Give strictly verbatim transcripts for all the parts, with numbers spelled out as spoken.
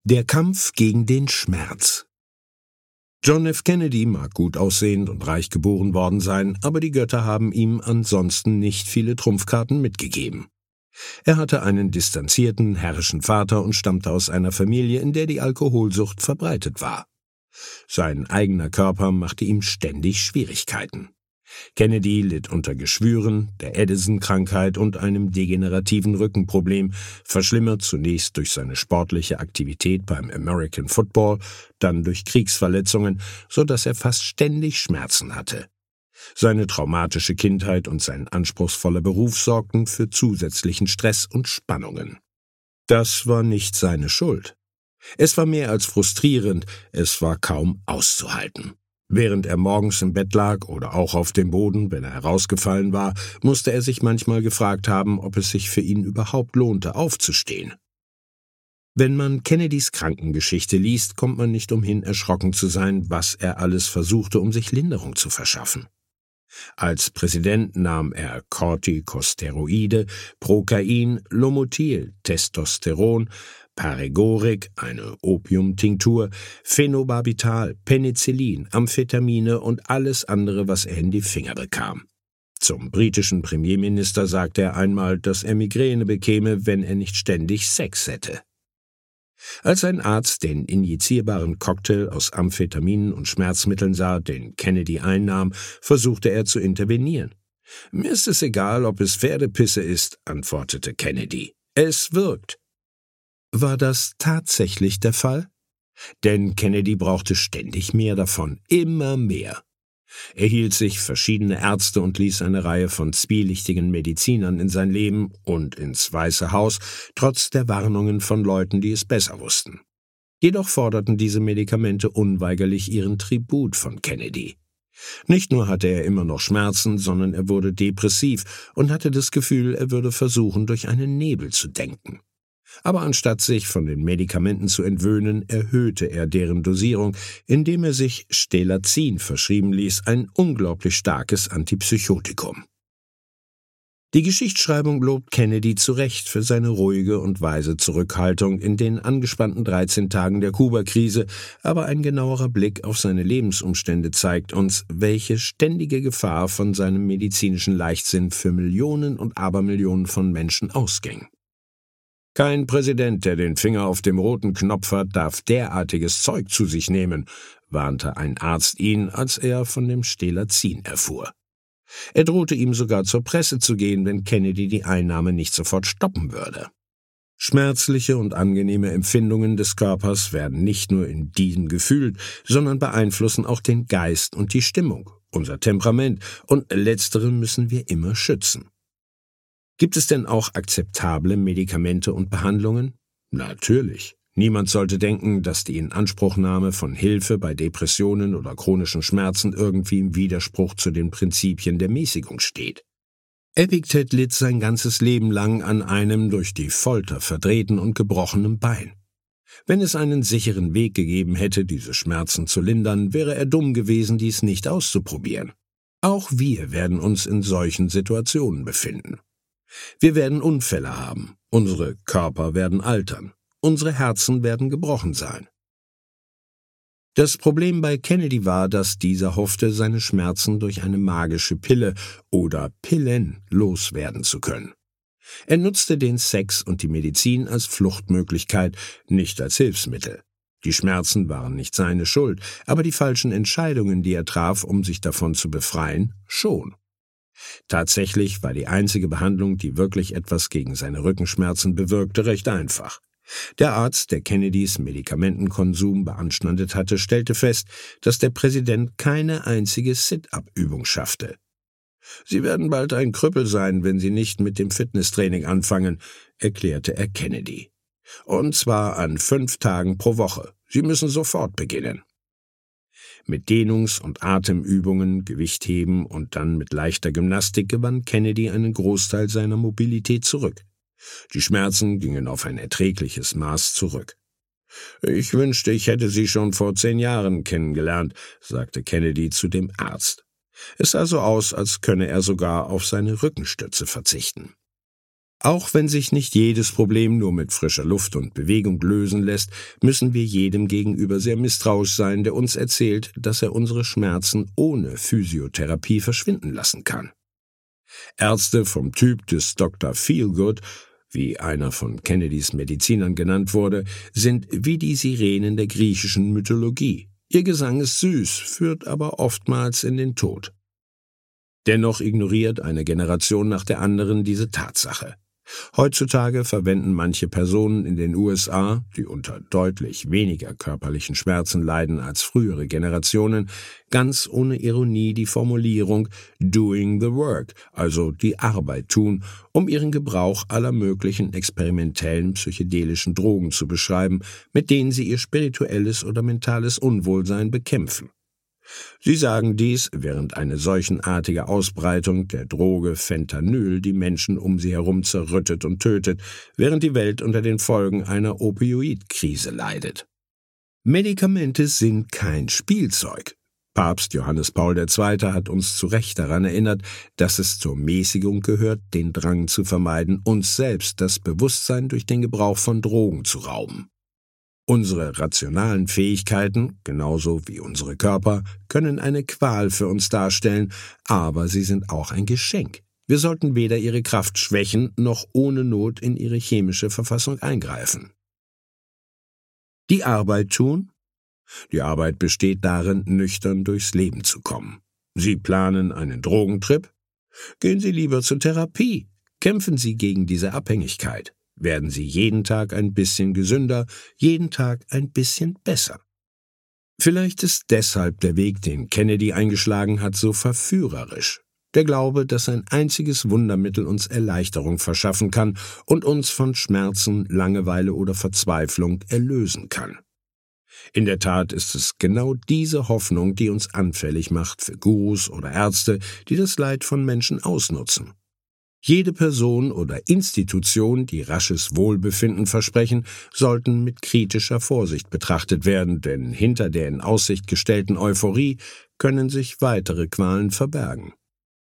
Der Kampf gegen den Schmerz. John F. Kennedy mag gut aussehend und reich geboren worden sein, aber die Götter haben ihm ansonsten nicht viele Trumpfkarten mitgegeben. Er hatte einen distanzierten, herrischen Vater und stammte aus einer Familie, in der die Alkoholsucht verbreitet war. Sein eigener Körper machte ihm ständig Schwierigkeiten. Kennedy litt unter Geschwüren, der Addison-Krankheit und einem degenerativen Rückenproblem, verschlimmert zunächst durch seine sportliche Aktivität beim American Football, dann durch Kriegsverletzungen, so dass er fast ständig Schmerzen hatte. Seine traumatische Kindheit und sein anspruchsvoller Beruf sorgten für zusätzlichen Stress und Spannungen. Das war nicht seine Schuld. Es war mehr als frustrierend, es war kaum auszuhalten. Während er morgens im Bett lag oder auch auf dem Boden, wenn er herausgefallen war, musste er sich manchmal gefragt haben, ob es sich für ihn überhaupt lohnte, aufzustehen. Wenn man Kennedys Krankengeschichte liest, kommt man nicht umhin, erschrocken zu sein, was er alles versuchte, um sich Linderung zu verschaffen. Als Präsident nahm er Corticosteroide, Procain, Lomotil, Testosteron, Paregoric, eine Opiumtinktur, Phenobarbital, Penicillin, Amphetamine und alles andere, was er in die Finger bekam. Zum britischen Premierminister sagte er einmal, dass er Migräne bekäme, wenn er nicht ständig Sex hätte. Als ein Arzt den injizierbaren Cocktail aus Amphetaminen und Schmerzmitteln sah, den Kennedy einnahm, versuchte er zu intervenieren. »Mir ist es egal, ob es Pferdepisse ist«, antwortete Kennedy. »Es wirkt.« War das tatsächlich der Fall? Denn Kennedy brauchte ständig mehr davon, immer mehr. Er hielt sich verschiedene Ärzte und ließ eine Reihe von zwielichtigen Medizinern in sein Leben und ins Weiße Haus, trotz der Warnungen von Leuten, die es besser wussten. Jedoch forderten diese Medikamente unweigerlich ihren Tribut von Kennedy. Nicht nur hatte er immer noch Schmerzen, sondern er wurde depressiv und hatte das Gefühl, er würde versuchen, durch einen Nebel zu denken. Aber anstatt sich von den Medikamenten zu entwöhnen, erhöhte er deren Dosierung, indem er sich Stelazin verschrieben ließ, ein unglaublich starkes Antipsychotikum. Die Geschichtsschreibung lobt Kennedy zu Recht für seine ruhige und weise Zurückhaltung in den angespannten dreizehn Tagen der Kuba-Krise, aber ein genauerer Blick auf seine Lebensumstände zeigt uns, welche ständige Gefahr von seinem medizinischen Leichtsinn für Millionen und Abermillionen von Menschen ausging. »Kein Präsident, der den Finger auf dem roten Knopf hat, darf derartiges Zeug zu sich nehmen«, warnte ein Arzt ihn, als er von dem Stelazin erfuhr. Er drohte ihm sogar zur Presse zu gehen, wenn Kennedy die Einnahme nicht sofort stoppen würde. Schmerzliche und angenehme Empfindungen des Körpers werden nicht nur in diesem gefühlt, sondern beeinflussen auch den Geist und die Stimmung, unser Temperament, und letztere müssen wir immer schützen. Gibt es denn auch akzeptable Medikamente und Behandlungen? Natürlich. Niemand sollte denken, dass die Inanspruchnahme von Hilfe bei Depressionen oder chronischen Schmerzen irgendwie im Widerspruch zu den Prinzipien der Mäßigung steht. Epictet litt sein ganzes Leben lang an einem durch die Folter verdrehten und gebrochenen Bein. Wenn es einen sicheren Weg gegeben hätte, diese Schmerzen zu lindern, wäre er dumm gewesen, dies nicht auszuprobieren. Auch wir werden uns in solchen Situationen befinden. Wir werden Unfälle haben, unsere Körper werden altern, unsere Herzen werden gebrochen sein. Das Problem bei Kennedy war, dass dieser hoffte, seine Schmerzen durch eine magische Pille oder Pillen loswerden zu können. Er nutzte den Sex und die Medizin als Fluchtmöglichkeit, nicht als Hilfsmittel. Die Schmerzen waren nicht seine Schuld, aber die falschen Entscheidungen, die er traf, um sich davon zu befreien, schon. Tatsächlich war die einzige Behandlung, die wirklich etwas gegen seine Rückenschmerzen bewirkte, recht einfach. Der Arzt, der Kennedys Medikamentenkonsum beanstandet hatte, stellte fest, dass der Präsident keine einzige Sit-up-Übung schaffte. »Sie werden bald ein Krüppel sein, wenn Sie nicht mit dem Fitnesstraining anfangen«, erklärte er Kennedy. »Und zwar an fünf Tagen pro Woche. Sie müssen sofort beginnen.« Mit Dehnungs- und Atemübungen, Gewichtheben und dann mit leichter Gymnastik gewann Kennedy einen Großteil seiner Mobilität zurück. Die Schmerzen gingen auf ein erträgliches Maß zurück. »Ich wünschte, ich hätte Sie schon vor zehn Jahren kennengelernt«, sagte Kennedy zu dem Arzt. Es sah so aus, als könne er sogar auf seine Rückenstütze verzichten. Auch wenn sich nicht jedes Problem nur mit frischer Luft und Bewegung lösen lässt, müssen wir jedem gegenüber sehr misstrauisch sein, der uns erzählt, dass er unsere Schmerzen ohne Physiotherapie verschwinden lassen kann. Ärzte vom Typ des Doktor Feelgood, wie einer von Kennedys Medizinern genannt wurde, sind wie die Sirenen der griechischen Mythologie. Ihr Gesang ist süß, führt aber oftmals in den Tod. Dennoch ignoriert eine Generation nach der anderen diese Tatsache. Heutzutage verwenden manche Personen in den U S A, die unter deutlich weniger körperlichen Schmerzen leiden als frühere Generationen, ganz ohne Ironie die Formulierung doing the work, also die Arbeit tun, um ihren Gebrauch aller möglichen experimentellen psychedelischen Drogen zu beschreiben, mit denen sie ihr spirituelles oder mentales Unwohlsein bekämpfen. Sie sagen dies, während eine solchenartige Ausbreitung der Droge Fentanyl die Menschen um sie herum zerrüttet und tötet, während die Welt unter den Folgen einer Opioidkrise leidet. Medikamente sind kein Spielzeug. Papst Johannes Paul der Zweite hat uns zu Recht daran erinnert, dass es zur Mäßigung gehört, den Drang zu vermeiden, uns selbst das Bewusstsein durch den Gebrauch von Drogen zu rauben. Unsere rationalen Fähigkeiten, genauso wie unsere Körper, können eine Qual für uns darstellen, aber sie sind auch ein Geschenk. Wir sollten weder ihre Kraft schwächen, noch ohne Not in ihre chemische Verfassung eingreifen. Die Arbeit tun? Die Arbeit besteht darin, nüchtern durchs Leben zu kommen. Sie planen einen Drogentrip? Gehen Sie lieber zur Therapie. Kämpfen Sie gegen diese Abhängigkeit. Werden Sie jeden Tag ein bisschen gesünder, jeden Tag ein bisschen besser. Vielleicht ist deshalb der Weg, den Kennedy eingeschlagen hat, so verführerisch. Der Glaube, dass ein einziges Wundermittel uns Erleichterung verschaffen kann und uns von Schmerzen, Langeweile oder Verzweiflung erlösen kann. In der Tat ist es genau diese Hoffnung, die uns anfällig macht für Gurus oder Ärzte, die das Leid von Menschen ausnutzen. Jede Person oder Institution, die rasches Wohlbefinden versprechen, sollten mit kritischer Vorsicht betrachtet werden, denn hinter der in Aussicht gestellten Euphorie können sich weitere Qualen verbergen.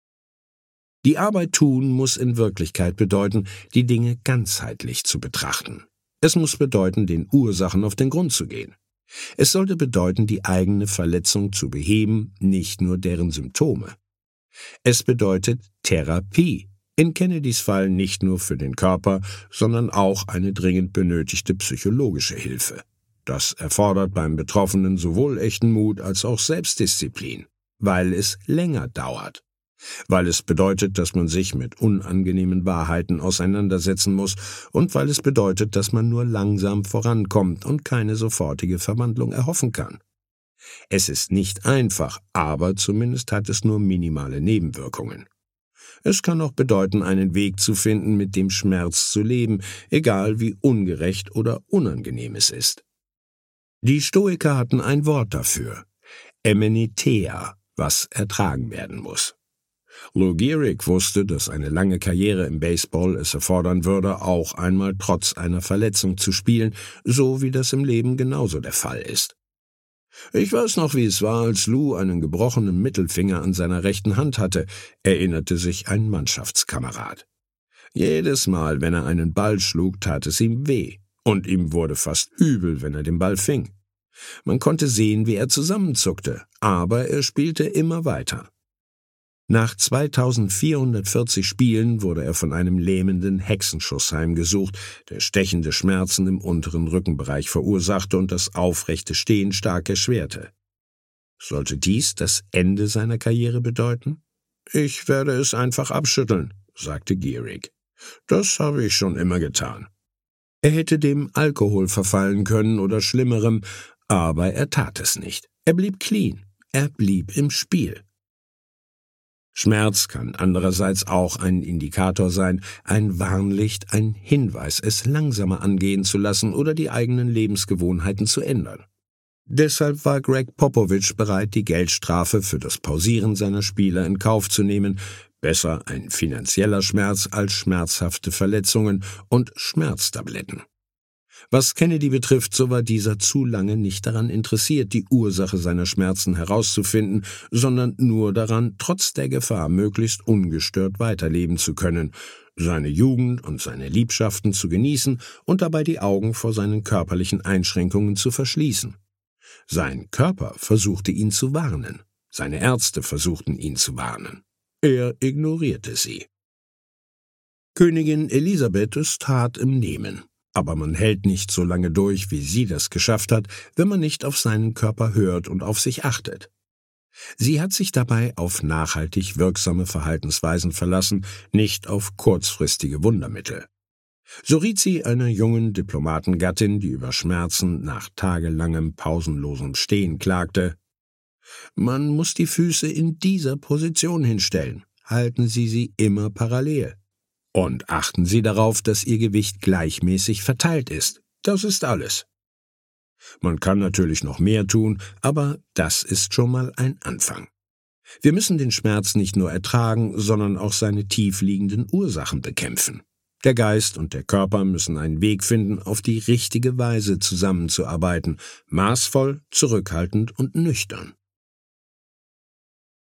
Die Arbeit tun muss in Wirklichkeit bedeuten, die Dinge ganzheitlich zu betrachten. Es muss bedeuten, den Ursachen auf den Grund zu gehen. Es sollte bedeuten, die eigene Verletzung zu beheben, nicht nur deren Symptome. Es bedeutet Therapie. In Kennedys Fall nicht nur für den Körper, sondern auch eine dringend benötigte psychologische Hilfe. Das erfordert beim Betroffenen sowohl echten Mut als auch Selbstdisziplin, weil es länger dauert. Weil es bedeutet, dass man sich mit unangenehmen Wahrheiten auseinandersetzen muss und weil es bedeutet, dass man nur langsam vorankommt und keine sofortige Verwandlung erhoffen kann. Es ist nicht einfach, aber zumindest hat es nur minimale Nebenwirkungen. Es kann auch bedeuten, einen Weg zu finden, mit dem Schmerz zu leben, egal wie ungerecht oder unangenehm es ist. Die Stoiker hatten ein Wort dafür, Emeneteia, was ertragen werden muss. Lou Gehrig wusste, dass eine lange Karriere im Baseball es erfordern würde, auch einmal trotz einer Verletzung zu spielen, so wie das im Leben genauso der Fall ist. »Ich weiß noch, wie es war, als Lou einen gebrochenen Mittelfinger an seiner rechten Hand hatte«, erinnerte sich ein Mannschaftskamerad. »Jedes Mal, wenn er einen Ball schlug, tat es ihm weh, und ihm wurde fast übel, wenn er den Ball fing. Man konnte sehen, wie er zusammenzuckte, aber er spielte immer weiter.« Nach zweitausendvierhundertvierzig Spielen wurde er von einem lähmenden Hexenschuss heimgesucht, der stechende Schmerzen im unteren Rückenbereich verursachte und das aufrechte Stehen stark erschwerte. Sollte dies das Ende seiner Karriere bedeuten? »Ich werde es einfach abschütteln«, sagte Gehrig. »Das habe ich schon immer getan.« Er hätte dem Alkohol verfallen können oder Schlimmerem, aber er tat es nicht. Er blieb clean, er blieb im Spiel. Schmerz kann andererseits auch ein Indikator sein, ein Warnlicht, ein Hinweis, es langsamer angehen zu lassen oder die eigenen Lebensgewohnheiten zu ändern. Deshalb war Greg Popovich bereit, die Geldstrafe für das Pausieren seiner Spieler in Kauf zu nehmen, besser ein finanzieller Schmerz als schmerzhafte Verletzungen und Schmerztabletten. Was Kennedy betrifft, so war dieser zu lange nicht daran interessiert, die Ursache seiner Schmerzen herauszufinden, sondern nur daran, trotz der Gefahr möglichst ungestört weiterleben zu können. seine Jugend und seine Liebschaften zu genießen und dabei die Augen vor seinen körperlichen Einschränkungen zu verschließen. Sein Körper versuchte ihn zu warnen, seine Ärzte versuchten ihn zu warnen. Er ignorierte sie. Königin Elisabeth ist hart im Nehmen, aber man hält nicht so lange durch, wie sie das geschafft hat, wenn man nicht auf seinen Körper hört und auf sich achtet. Sie hat sich dabei auf nachhaltig wirksame Verhaltensweisen verlassen, nicht auf kurzfristige Wundermittel. So riet sie einer jungen Diplomatengattin, die über Schmerzen nach tagelangem pausenlosem Stehen klagte: »Man muss die Füße in dieser Position hinstellen. Halten Sie sie immer parallel. Und achten Sie darauf, dass Ihr Gewicht gleichmäßig verteilt ist. Das ist alles.« Man kann natürlich noch mehr tun, aber das ist schon mal ein Anfang. Wir müssen den Schmerz nicht nur ertragen, sondern auch seine tiefliegenden Ursachen bekämpfen. Der Geist und der Körper müssen einen Weg finden, auf die richtige Weise zusammenzuarbeiten, maßvoll, zurückhaltend und nüchtern.